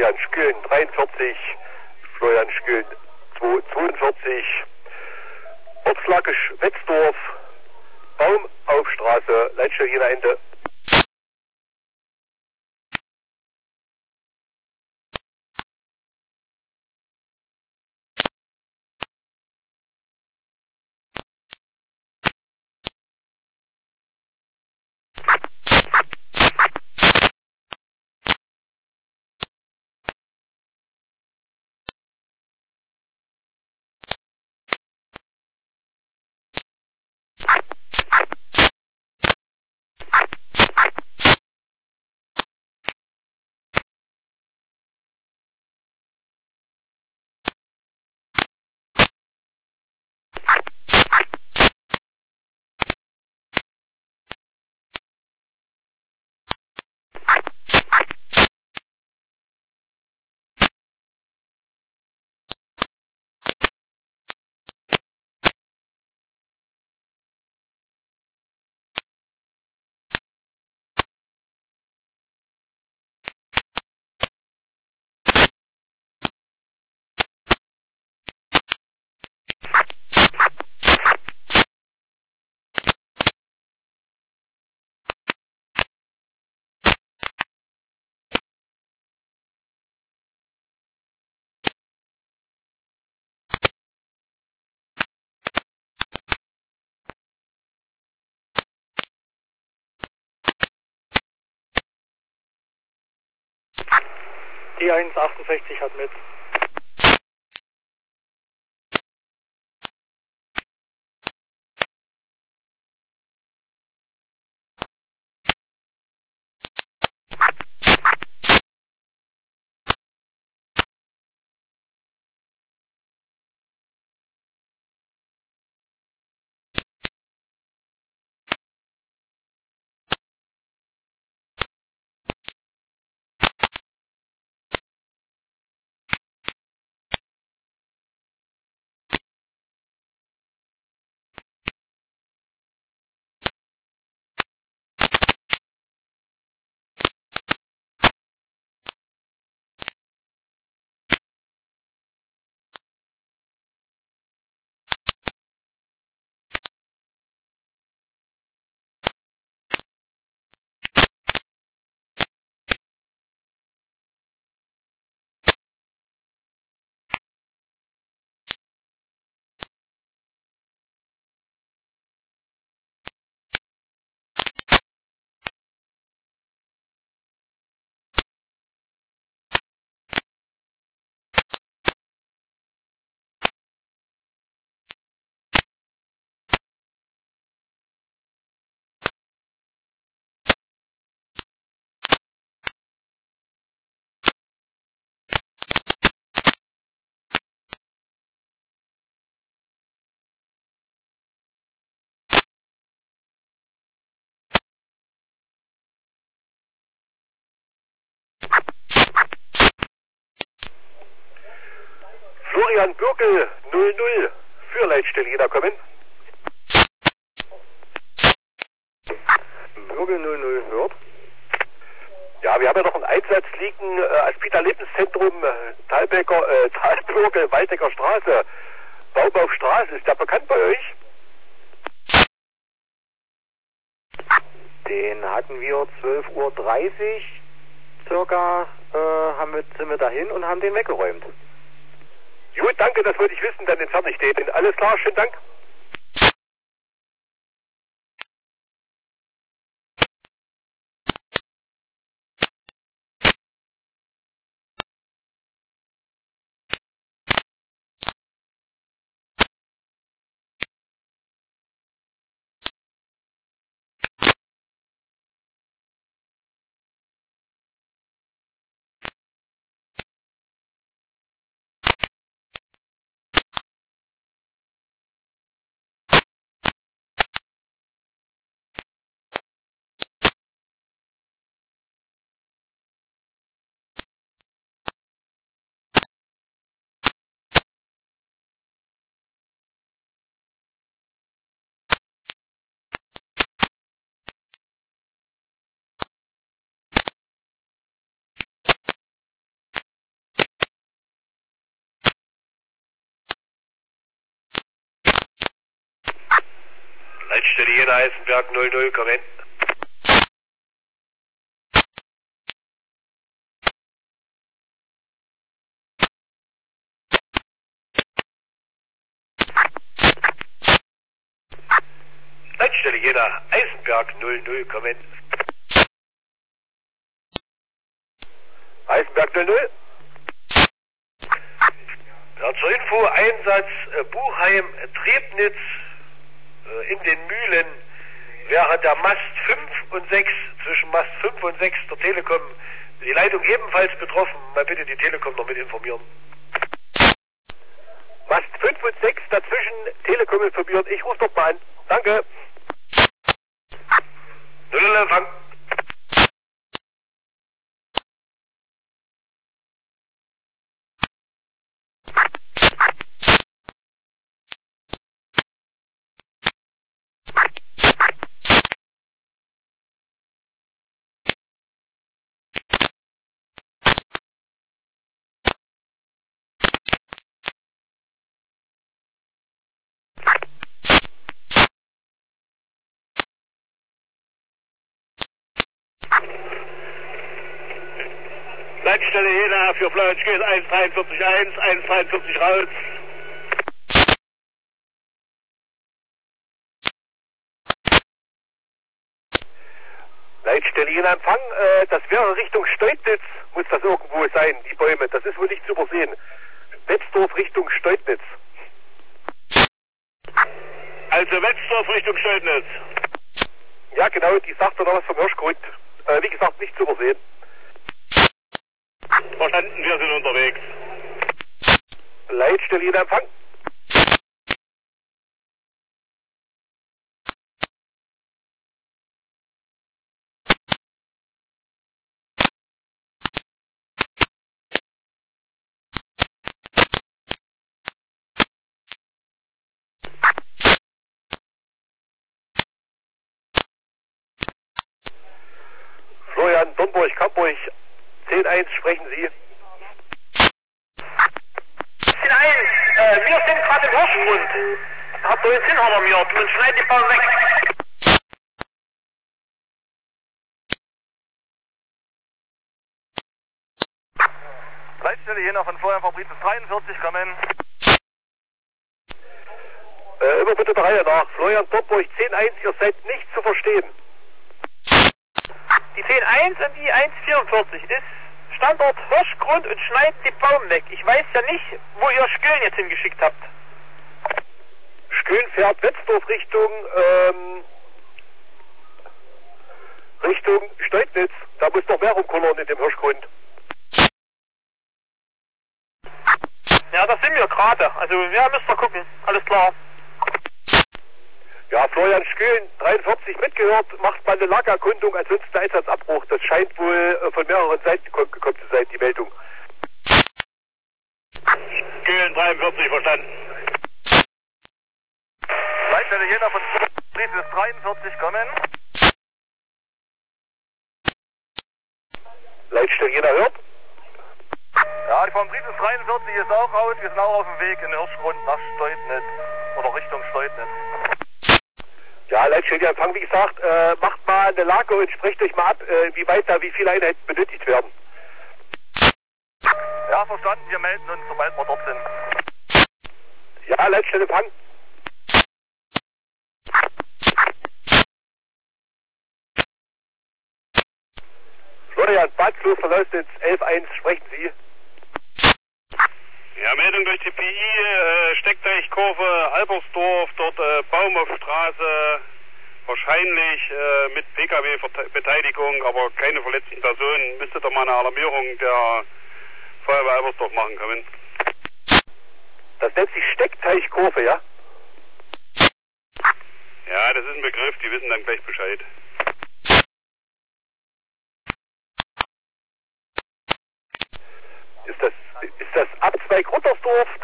Florian Schkön 43, Florian Schkön 42, Ortslage Wetzdorf, Baumaufstraße, Leitstelle Ende. Die 168 hat mit. Florian Bürkel 00 für Leitstelle Jena kommen. Bürgel 00 hört. Ja, wir haben ja noch einen Einsatz liegen, Aspida Lebenszentrum, Talbürgel, Waldecker Straße, Baumaufstraße. Ist der bekannt bei euch? Den hatten wir 12:30 Uhr circa, sind wir dahin und haben den weggeräumt. Gut, danke, das wollte ich wissen, dann entferne ich den. Alles klar, schönen Dank. Leitstelle Jena Eisenberg 00, komm hin. Leitstelle Jena Eisenberg 00, komm hin. Eisenberg 00. Ja, zur Info, Einsatz Buchheim, Trebnitz in den Mühlen wäre der Mast 5 und 6, zwischen Mast 5 und 6 der Telekom, die Leitung ebenfalls betroffen. Mal bitte die Telekom noch mit informieren. Mast 5 und 6 dazwischen, Telekom informiert. Ich rufe doch mal an. Danke. 00 Empfang. Leitstelle Jena für Flight geht 143.1, 143 raus. Leitstelle Jena Empfang, das wäre Richtung Steutnitz, muss das irgendwo sein, die Bäume, das ist wohl nicht zu übersehen. Wetzdorf Richtung Steutnitz. Also Wetzdorf Richtung Steutnitz. Ja genau, die sagt doch noch was vom Hirschgrund. Wie gesagt, nicht zu übersehen. Verstanden, wir sind unterwegs. Leitstelle Jena Empfang. Florian Dornburg, Kamburg, 10-1, sprechen Sie. 10-1, wir sind gerade im Hirschgrund. Habt ihr jetzt hinalarmiert und schneidet die Bäume weg. Leitstelle Jena von Florian Fabriz 43, komm hin. Immer bitte der Reihe nach. Florian Dornburg, 10-1, ihr seid nicht zu verstehen. Die 10-1 und die 1-44 ist Standort Hirschgrund und schneidet die Baum weg. Ich weiß ja nicht, wo ihr Sküllen jetzt hingeschickt habt. Sküllen fährt Wetzdorf Richtung Steutnitz. Da muss noch mehr rumkullern in dem Hirschgrund. Ja, das sind wir gerade. Also, ja, müsst ihr gucken. Alles klar. Ja, Florian Sküllen, 43 mitgehört, macht mal eine Lagerkundung, ansonsten der Einsatzabbruch. Das scheint wohl von mehreren Seiten gekommen zu sein, die Meldung. Sküllen, 43, verstanden. Leitstelle Jena von Fries ist 43, kommen. Leitstelle Jena hört. Ja, die von Fries ist 43 ist auch raus, wir sind auch auf dem Weg in den Hirschgrund nach Steutnitz oder Richtung Steutnitz. Ja, Leitstelle Empfang, wie gesagt, macht mal eine Lage und sprecht euch mal ab, wie viele Einheiten benötigt werden. Ja, verstanden, wir melden uns, sobald wir dort sind. Ja, Leitstelle Empfang. Florian, Badklos von Lausnitz, 11-1, sprechen Sie. Ja, Meldung durch die PI, Steckteichkurve, Albersdorf, dort Baum auf Straße, wahrscheinlich mit Pkw-Beteiligung, aber keine verletzten Personen. Müsste doch mal eine Alarmierung der Feuerwehr Albersdorf machen können. Das nennt sich Steckteichkurve, ja? Ja, das ist ein Begriff, die wissen dann gleich Bescheid. Ist das Abzweig Ruttersdorf?